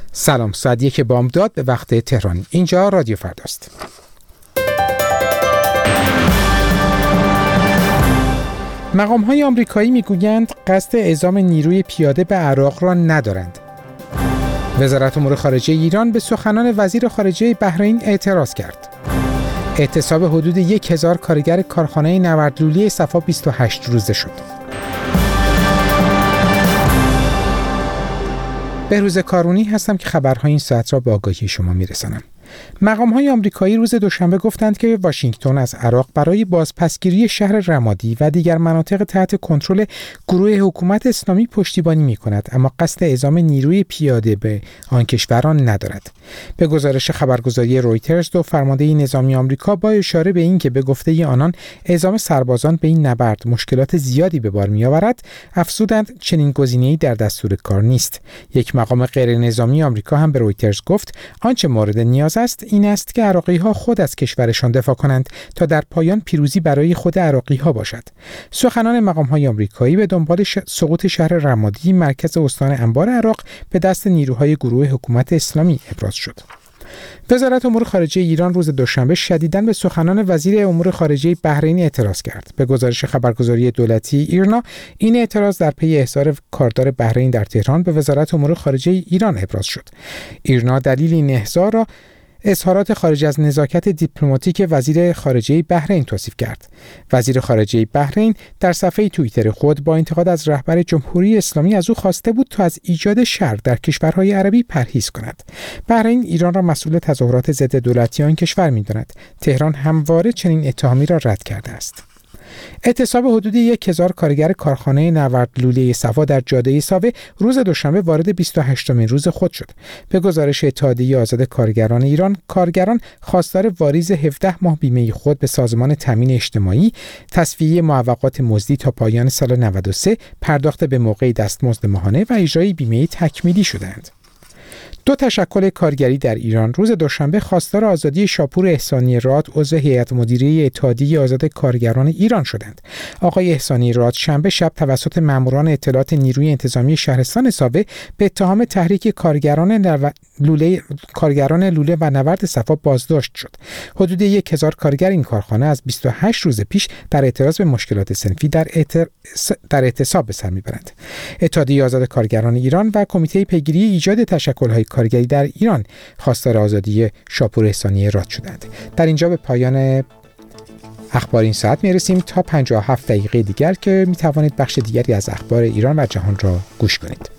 سلام، ساعت 1 بامداد به وقت تهران. اینجا رادیو فرداست. مقام‌های آمریکایی میگویند قصد اعزام نیروی پیاده به عراق را ندارند. وزارت امور خارجه ایران به سخنان وزیر خارجه بحرین اعتراض کرد. اعتصاب حدود 1000 کارگر کارخانه نوردلولی صفا 28 روزه شد. بهروز کارونی هستم که خبرهای این ساعت را به آگاهی شما میرسانم. مقام‌های آمریکایی روز دوشنبه گفتند که واشنگتن از عراق برای بازپسگیری شهر رمادی و دیگر مناطق تحت کنترل گروه حکومت اسلامی پشتیبانی می‌کند، اما قصد اعزام نیروی پیاده به آن کشوران ندارد. به گزارش خبرگزاری رویترز، دو فرمانده نظامی آمریکا با اشاره به اینکه به گفته آنان اعزام سربازان به این نبرد مشکلات زیادی به بار می‌آورد، افزودند چنین گزینه‌ای در دستور کار نیست. یک مقام غیر نظامی آمریکا هم به رویترز گفت آنچه مورد نیاز است این است که عراقی‌ها خود از کشورشان دفاع کنند تا در پایان پیروزی برای خود عراقی‌ها باشد. سخنان مقام‌های آمریکایی به دنبال سقوط شهر رمادی، مرکز استان انبار عراق، به دست نیروهای گروه حکومت اسلامی ابراز شد. وزارت امور خارجه ایران روز دوشنبه شدیداً به سخنان وزیر امور خارجه بحرین اعتراض کرد. به گزارش خبرگزاری دولتی ایرنا، این اعتراض در پی احضار کاردار بحرین در تهران به وزارت امور خارجه ایران ابراز شد. ایرنا دلیل این احضار را اظهارات خارج از نزاکت دیپلماتیک وزیر خارجه بحرین توصیف کرد. وزیر خارجه بحرین در صفحه توییتر خود با انتقاد از رهبر جمهوری اسلامی از او خواسته بود تا از ایجاد شر در کشورهای عربی پرهیز کند. بحرین ایران را مسئول تظاهرات ضد دولتی آن کشور می‌داند. تهران همواره چنین اتهامی را رد کرده است. اعتصاب حدود 1000 کارگر کارخانه نوردلولی صفا در جاده ساوه روز دوشنبه وارد 28مین روز خود شد. به گزارش اتحادیه آزاد کارگران ایران، کارگران خواستار واریز 17 ماه بیمه خود به سازمان تامین اجتماعی، تصفیه معوقات مزدی تا پایان سال 93، پرداخت به موقع دستمزد ماهانه و اجرای بیمه تکمیلی شدند. دو تشکل کارگری در ایران روز دوشنبه خواستار آزادی شاپور احسانی راد، عضو هیئت مدیره اتحادیه آزاد کارگران ایران شدند. آقای احسانی راد شنبه شب توسط ماموران اطلاعات نیروی انتظامی شهرستان ساوه به اتهام تحریک کارگران لوله و نورد صفا بازداشت شد. حدود 1000 کارگر این کارخانه از 28 روز پیش در اعتراض به مشکلات صنفی در اعتصاب به سر میبرند. اتحادیه آزاد کارگران ایران و کمیته پیگیری ایجاد تشکل‌های کارگری در ایران خواستار آزادی شاپور احسانی راد شدند. در اینجا به پایان اخبار این ساعت میرسیم. تا 57 دقیقه دیگر که میتوانید بخش دیگری از اخبار ایران و جهان را گوش کنید.